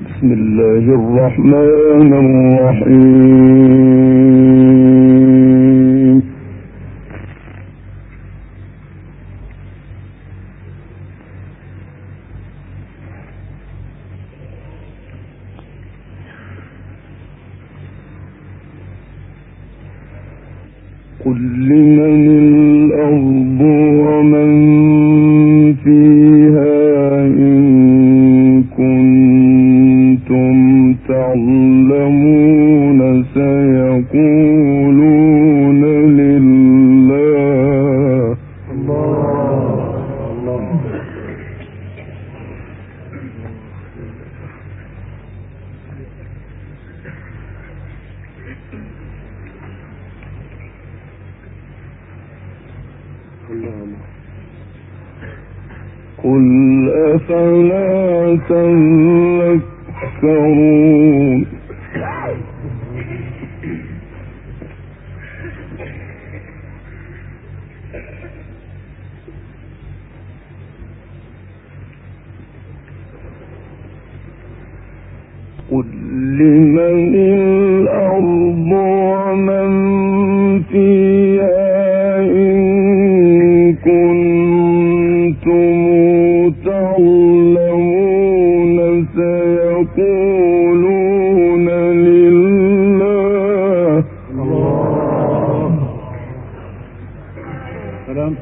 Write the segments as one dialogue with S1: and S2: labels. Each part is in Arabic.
S1: بسم الله الرحمن الرحيم. قل لمن الأرض ومن فيها إن كنتم تعلمون سيقولون لله. قل أفلا تذكرون. قل لمن الأرض ومن فيها إن كنتم تعلمون سيقولون لله. سلام.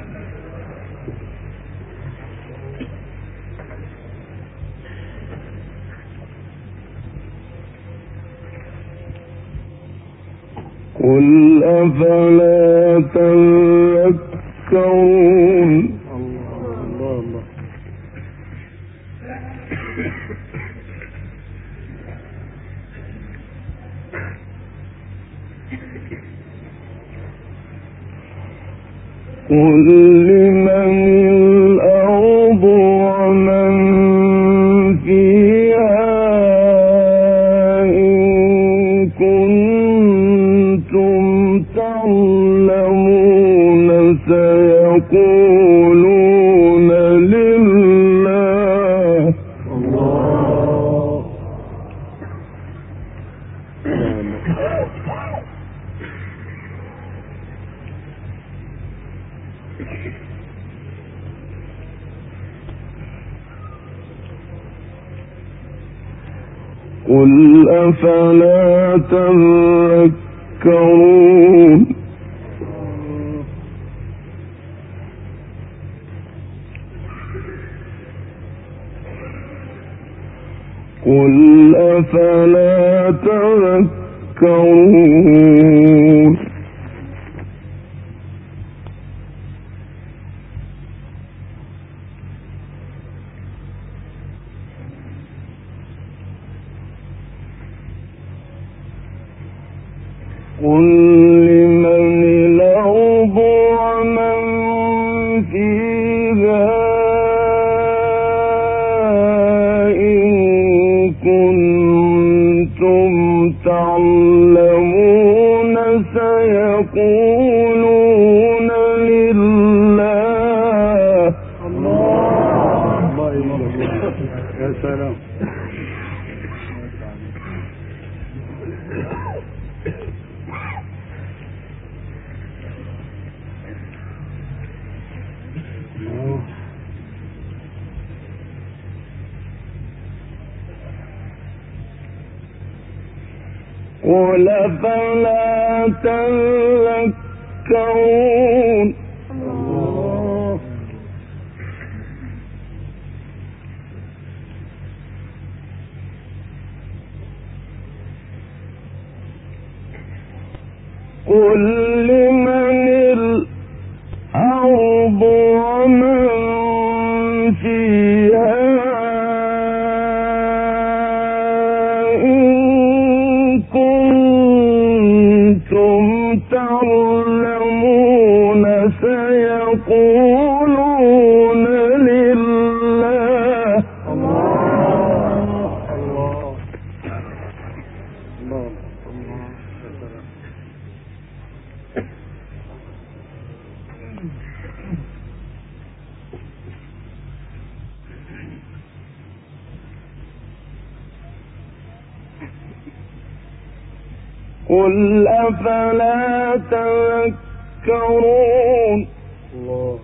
S1: قل أفلا تذكرون. قل لمن الأرض ومن فيها إن كنتم تعلمون سيقولون لله. قل أفلا تذكرون. قل أفلا تذكرون. قل لمن الأرض ومن فيها إن كنتم تعلمون سيقولون لله. الله يا سلام. قل أفلا تذكرون. قل لمن الأرض ومن فيها تعلمون سيقولون لله. قل أفلا تذكرون الله.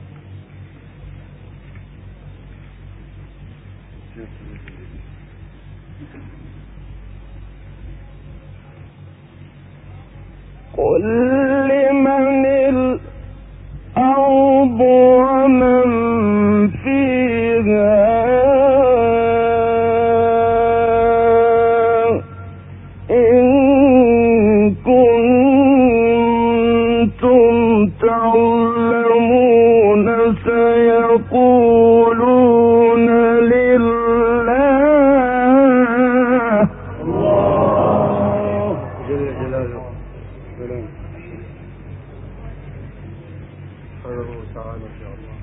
S1: قل لمن الأرض ومن فيها إن كنتم تعلمون سيقولون لله. الله جل جلاله. سبحانه وتعالى. إن شاء الله.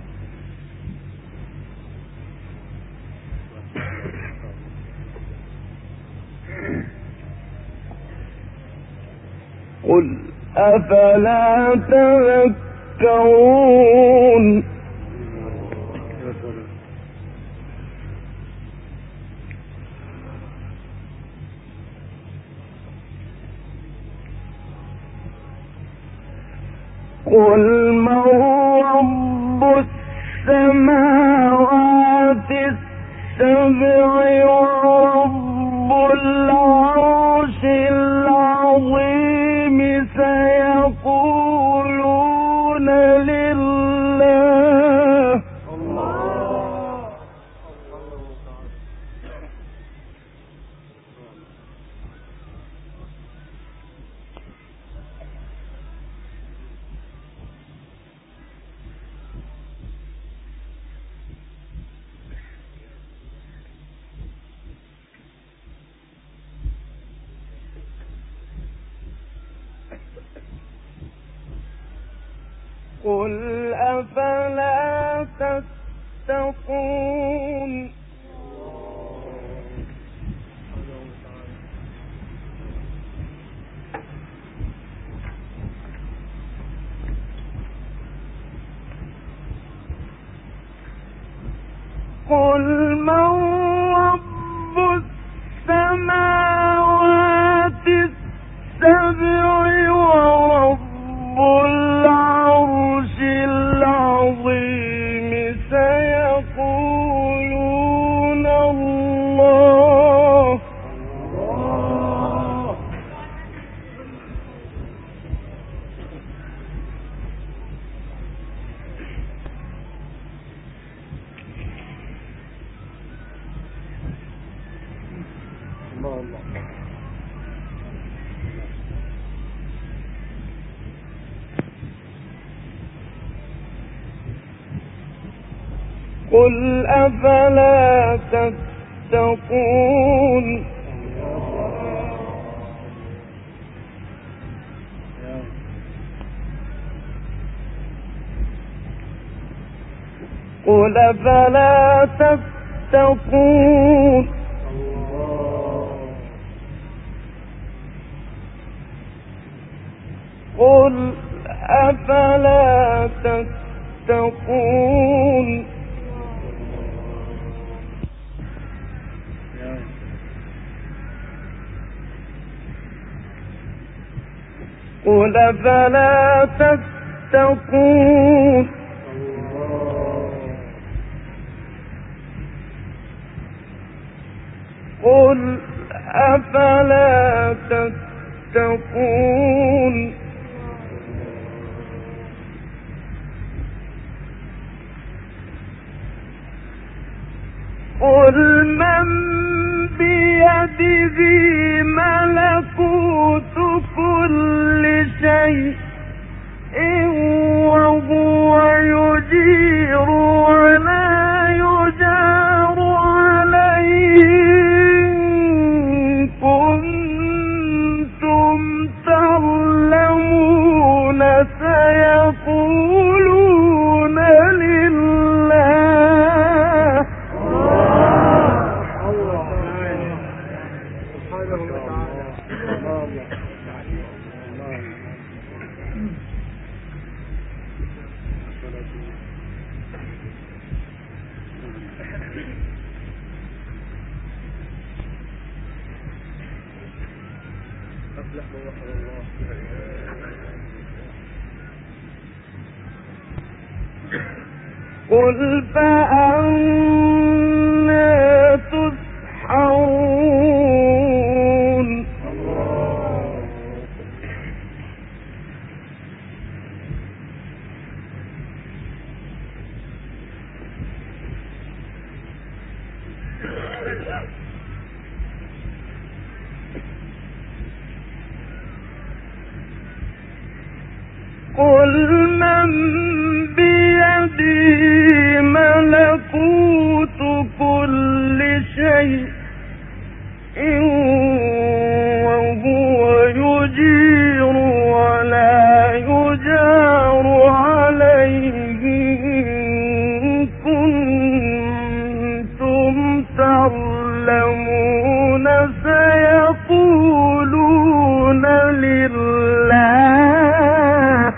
S1: قل أفلا تذكرون قل من رب السماوات السبع ورب العرش العظيم سيقولون لله. قل أفلا تتقون قل من رب السماوات السبع ورب العرش العظيم سيقولون الله. قل أفلا تتقون قل أفلا تتقون قل أفلا تتقون قل أفلا تتقون قل أفلا تتقون قل من بيده ملكوت كل شيء وهو يجير ولا يجار عليه إن كنتم تعلمون سيقولون لله. قل فأنا تسحرون قل من بيده ملكوت كل شيء وهو يجير ولا يجار عليه إن كنتم تعلمون سيقولون لله.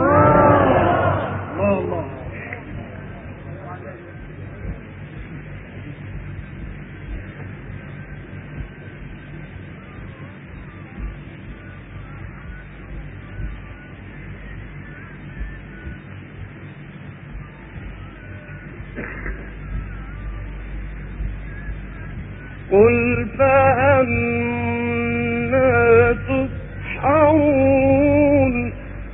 S1: قل فأنا تسحرون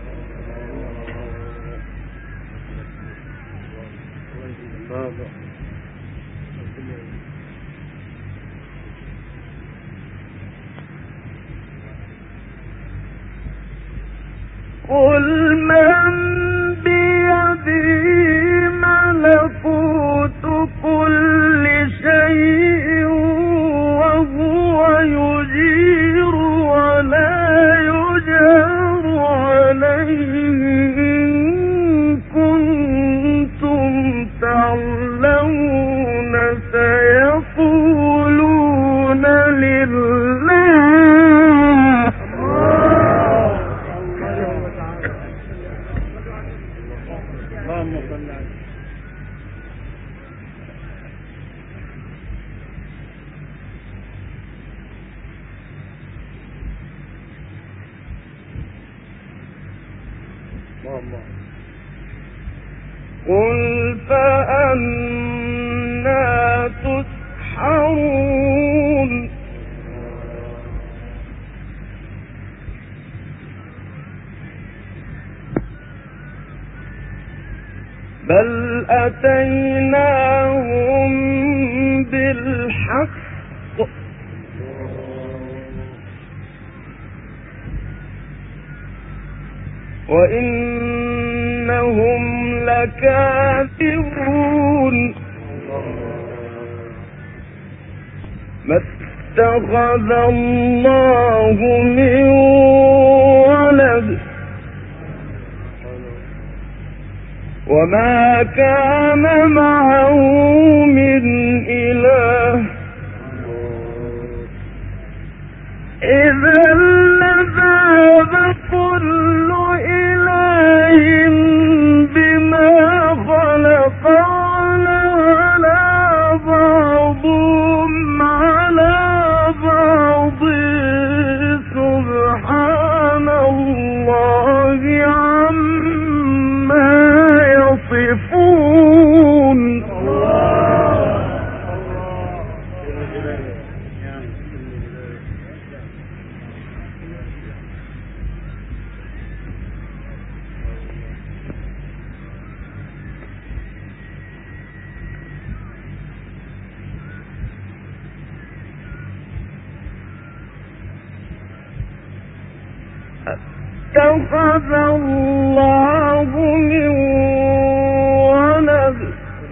S1: قل من بيده ملكوت كل شيء وهو يجير ولا يجار عليه إن كنتم تعلمون سيقولون لله. اللهم صل على قل فأنا تسحرون بل أتيناهم بالحق وإنهم لكاذبون ما اتخذ الله من ولد وما كان معه من إله إذا لذهب كل إله بما خلق على بعضهم على بعض سبحان الله عما يصفون. اتخذ الله من ولد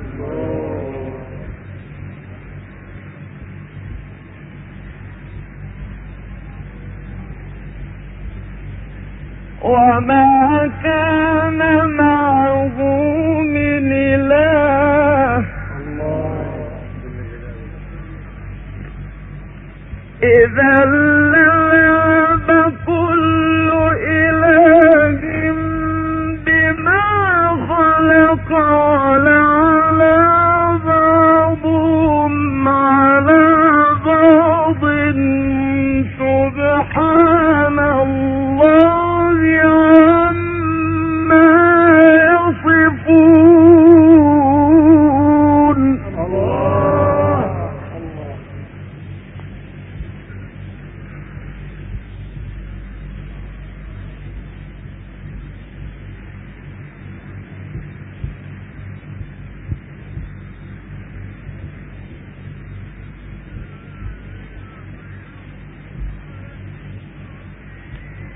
S1: وما كان معه من إله إذا لذهب كل إله بما خلق على بعضهم على بعض سبحان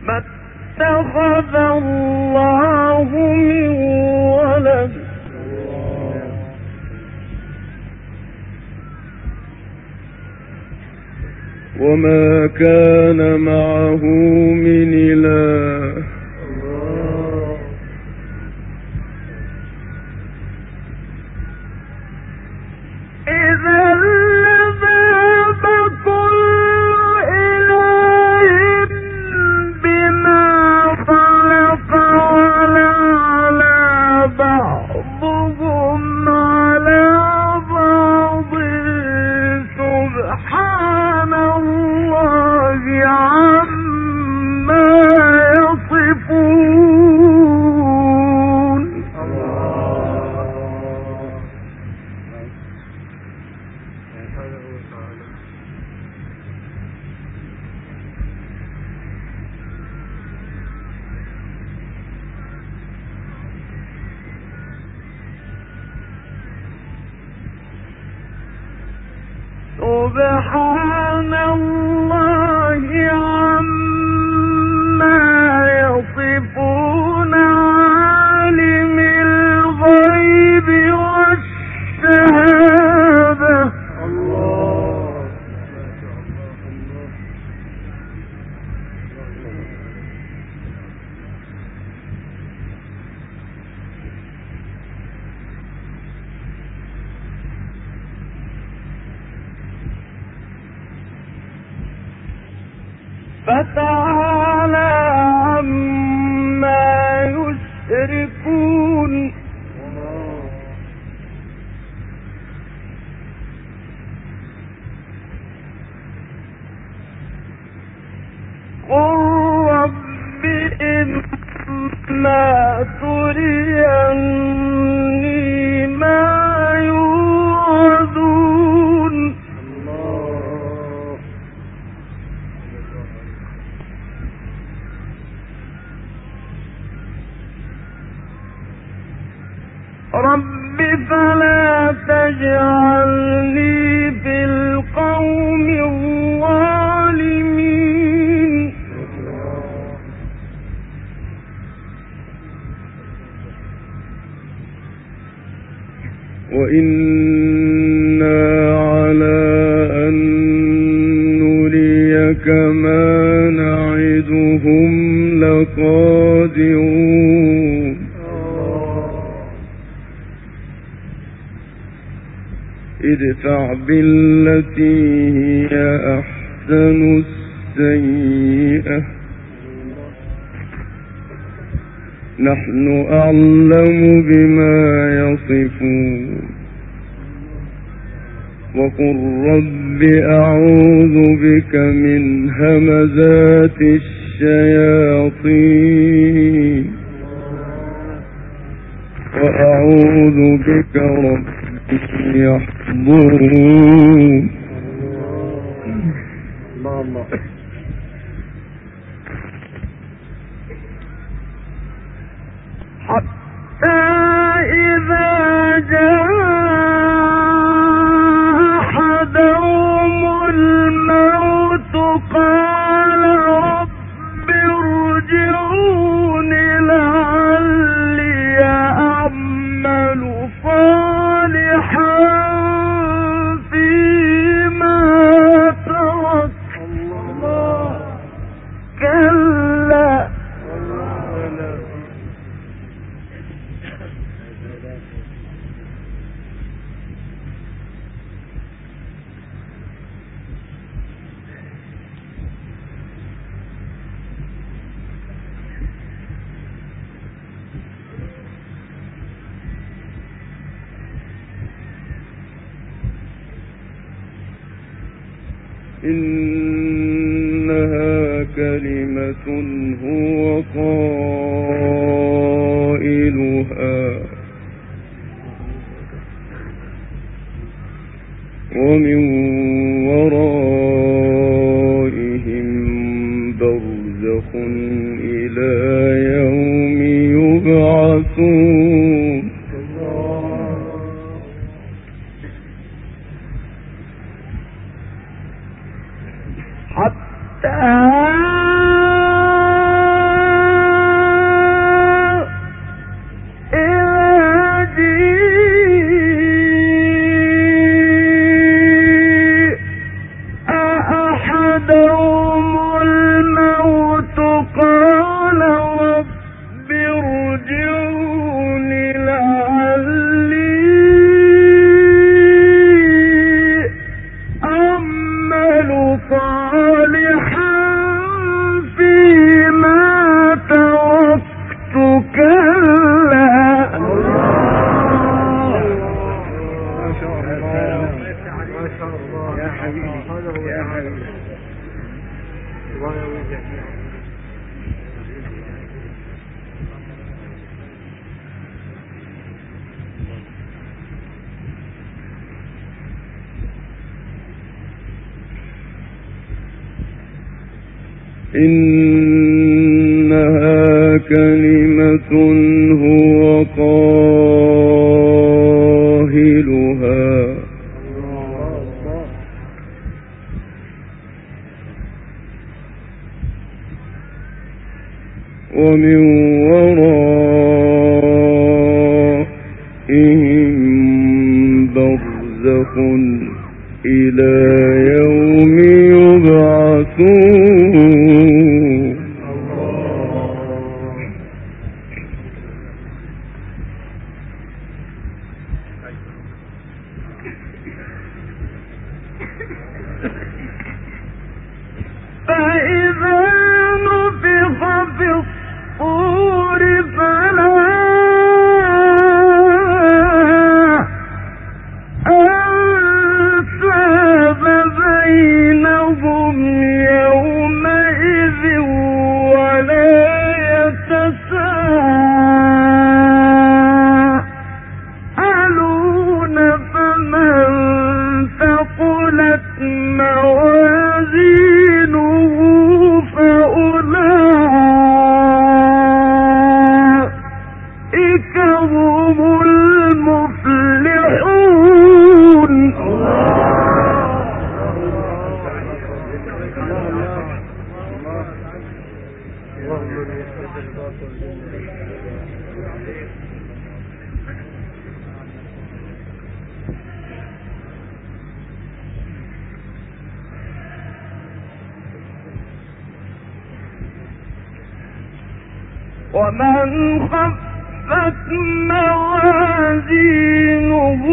S1: ما اتخذ الله من ولد
S2: وما كان معه من إله
S1: إذا لذهب كل إله بما خلق ولعلى بعضهم على بعض سبحان الله عما يصفون. سبحان الله عما يصفون عالم الغيب والشهادة. فتعالى عما يشركون. قل رب إما تريني ما يوعدون رب فلا تجعلني في القوم الظالمين.
S2: وإنا على أن نريك ما نعدهم لقادرون ادفع بالتي هي أحسن السيئة نحن أعلم بما يصفون وقل رب أعوذ بك من همزات الشياطين وأعوذ بك رب يحضرون.
S1: حتى إذا جاء أحدهم الموت قال رب ارجعون لعلي أعمل صالحا فيما ترك كلا
S2: إنها كلمة هو قائلها ومن ورائهم برزخ إلى يوم يبعثون.
S1: حتى
S3: ما شاء الله يا حبيبي يا حبيبي الله يوفقك.
S2: إنها كلمة هو قائلها ومن ورائهم برزخ إلى يوم يبعثون.
S1: فإذا نفخ في الصور فلا أنساب بينهم يومئذ ولا يتساءلون فمن ثقلت موازينه فأولئك هم المفلحون. ومن خفت موازينه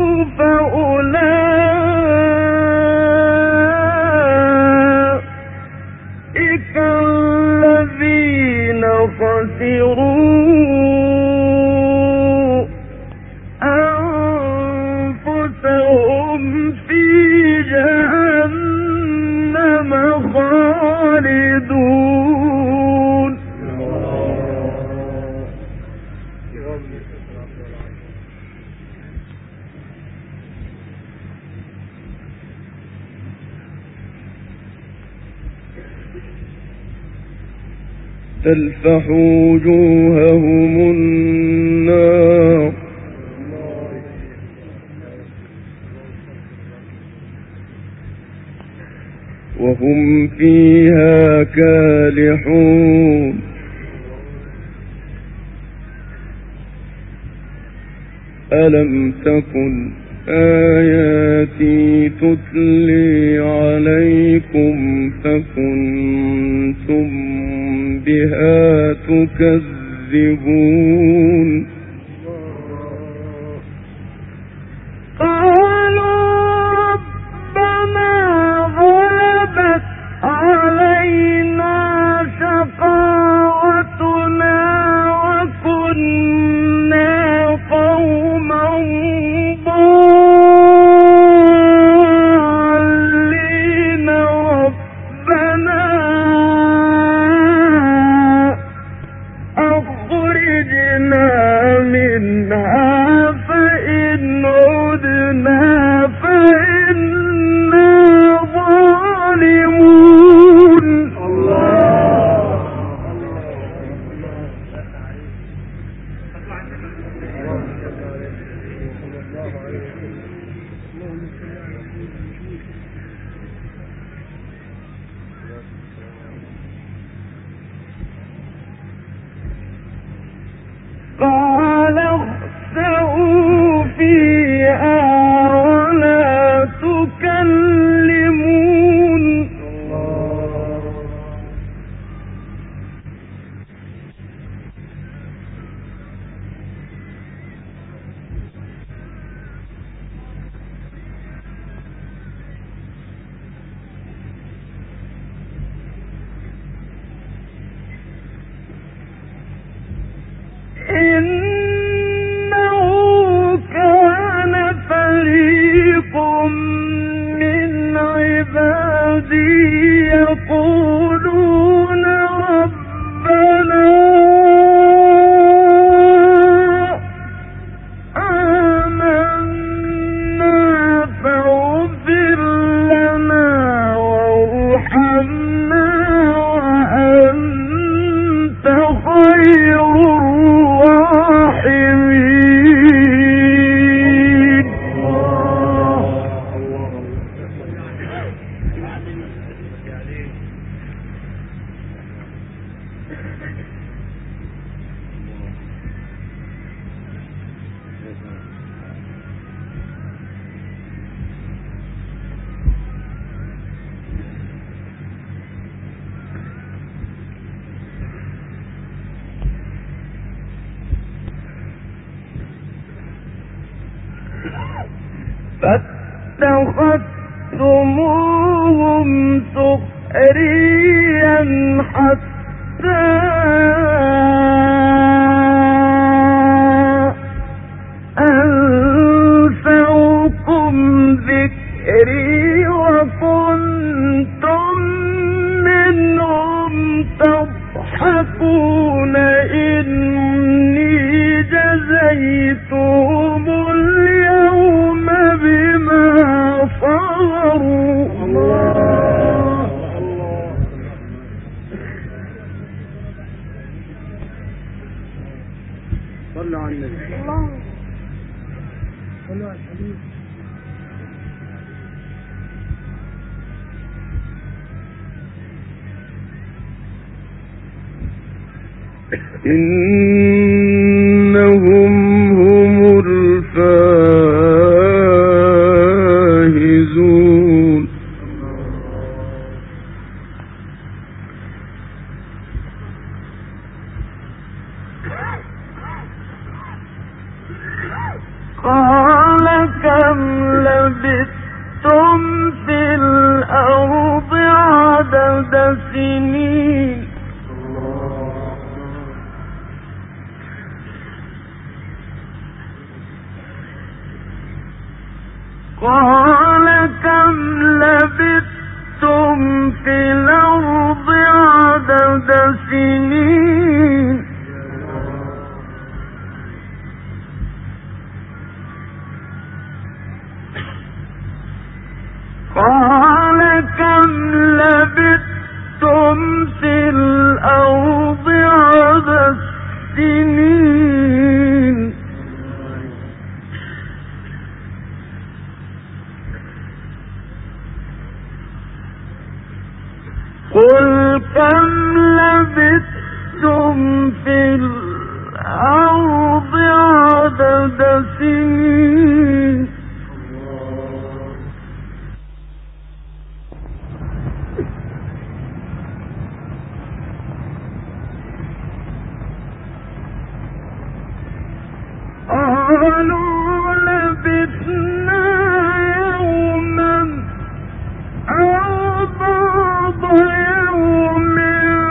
S1: فأولئك الذين خسروا أنفسهم في جهنم خالدون.
S2: تلفح وجوههم النار وهم فيها كالحون. ألم تكن آياتي تتلي عليكم فكنتم بها تكذبون.
S1: قالوا ربنا غلبت علينا شقاوتنا وكنا قوما ضالين ربنا أخرجنا منها فإن عدنا اتخذتموهم سخريا حتى أنسوكم ذكري وكنتم منهم تضحكون إني جزيتهم اليوم بما صبروا.
S3: صلوا على النبي. صلوا على الحبيب.
S2: إنهم هم الفائزون.
S1: قال كم لبثتم في الأرض عدد سنين قال كم لبثتم في الأرض عدد سنين قال كم لبثتم في الأرض عدد سنين قل كم لبثتم في الأرض عدد سنين قالوا لبثنا يوما أو بعض يوم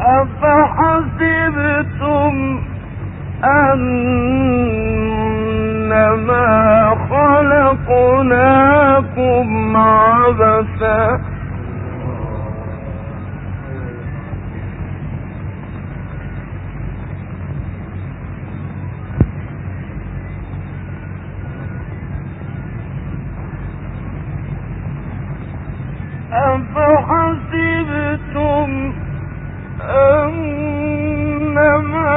S1: أفحسبتم أنما خلقناكم عبثا أفحسبتم أنما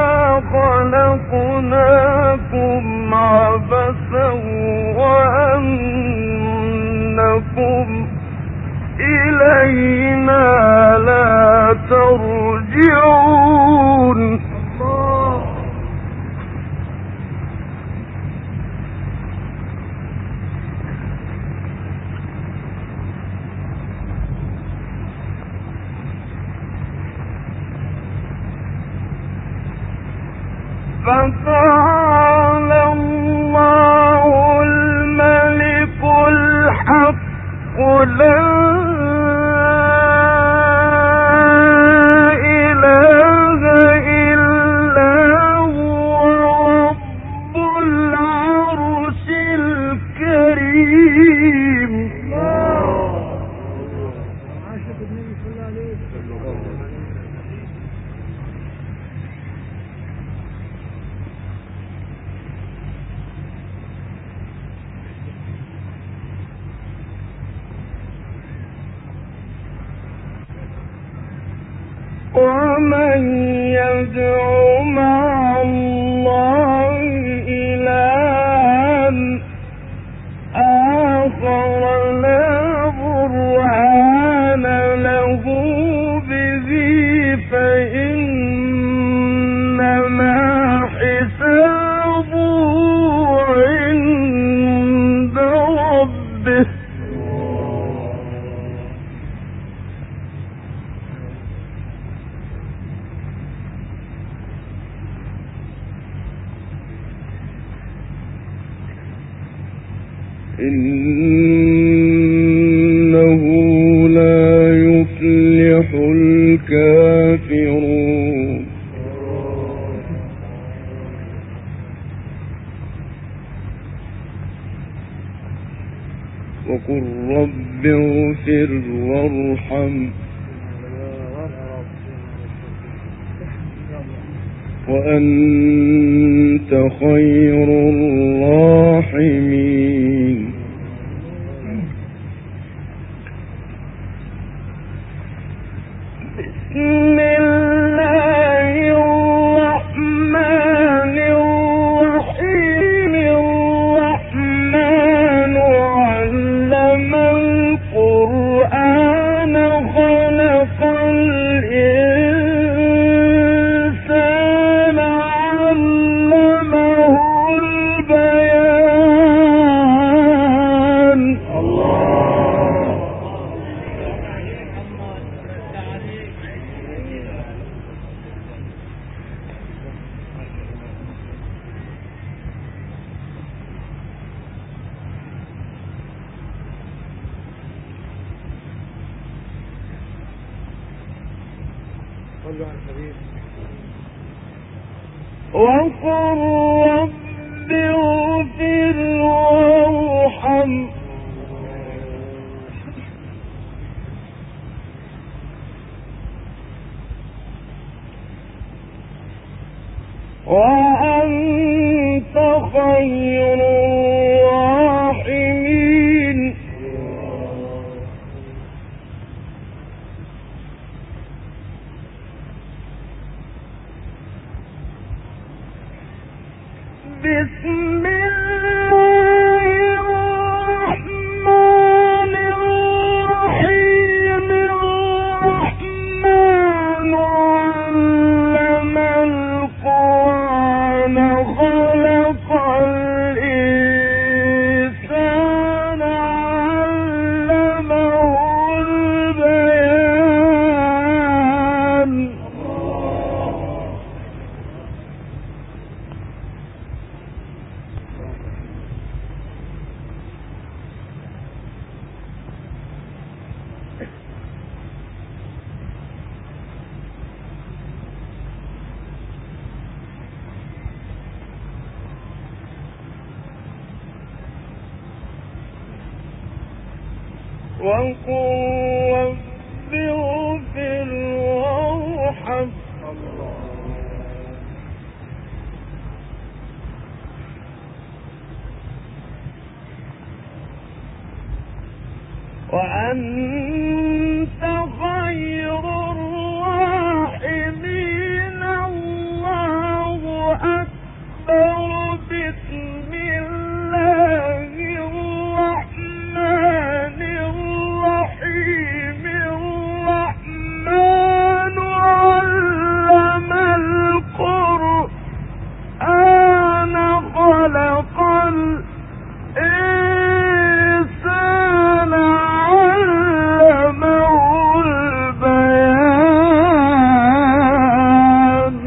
S1: خلقناكم عبثا وأنكم إلينا لا ترجعون فتعالى الله الملك الحق لا إله إلا هو رب العرش الكريم ومن يدع مع الله إلها آخر لا برهان له به فإنما حسابه عند ربه
S2: إنه لا يفلح الكافرون وقل رب اغفر وارحم وأنت خير الراحمين
S1: بسم الله الرحمن الرحيم الرحمن علم القرآن خلق الإنسان علمه البيان وقل رب اغفر وارحم وأنت خير الراحمين بسم الله الرحمن الرحيم الرحمن علم القرآن خلق الإنسان علمه البيان وقل رب اغفر وارحم وأنت خير الراحمين. الله أكبر. بسم الله الرحمن الرحيم. الرحمن علم القرآن خلق الإنسان علمه البيان.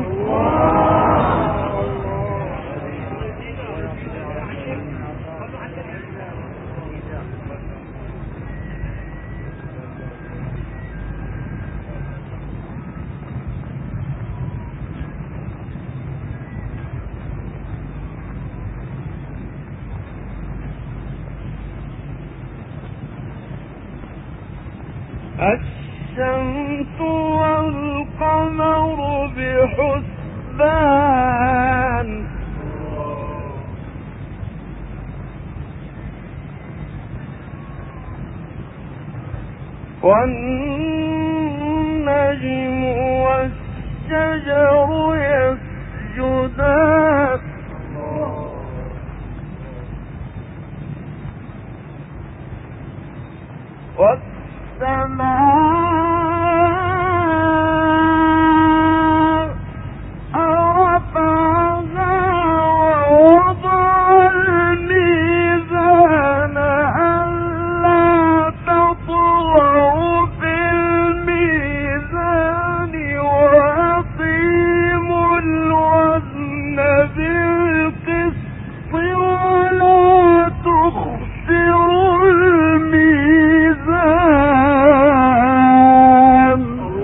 S1: الشمس والقمر بحسبان. والنجم والشجر يسجدان. والسماء رفعها ووضع الميزان ألا تطغوا في الميزان وأقيموا الوزن بالقسط ولا تخسروا الميزان.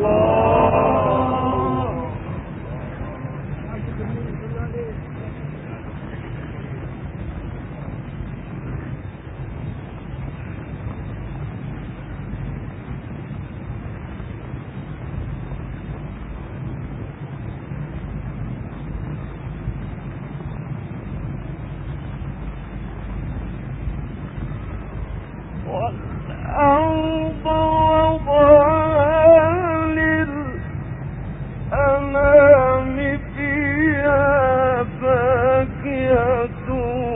S1: والأرض وضعها للأنام فيها فاكهة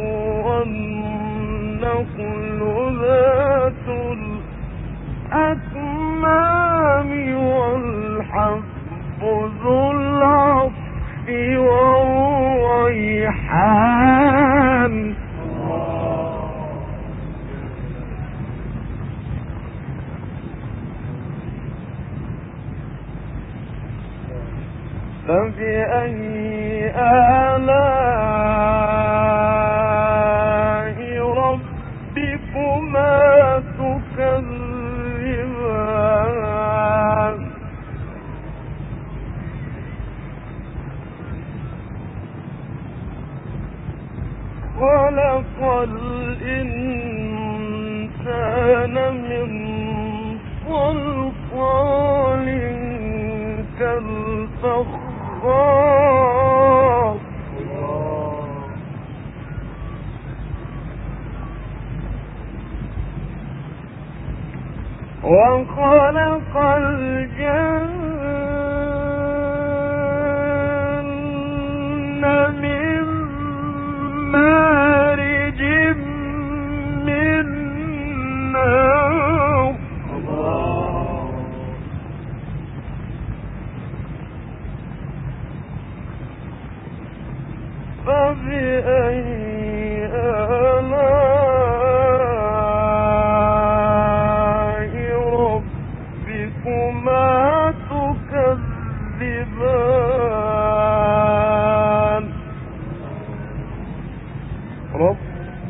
S1: والنخل ذات الأكمام والحب ذو العصف والريحان. فبأي آلاء ربكما تكذبان. خلق الإنسان من صلصال كالفخار. وخلق الجن من مارج من نار. فبأي آلاء ربكما تكذبان. رب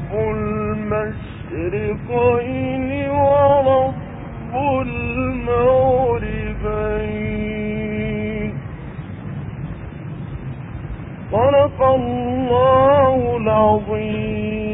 S1: المشرقين ورب المغربين. صدق الله العظيم.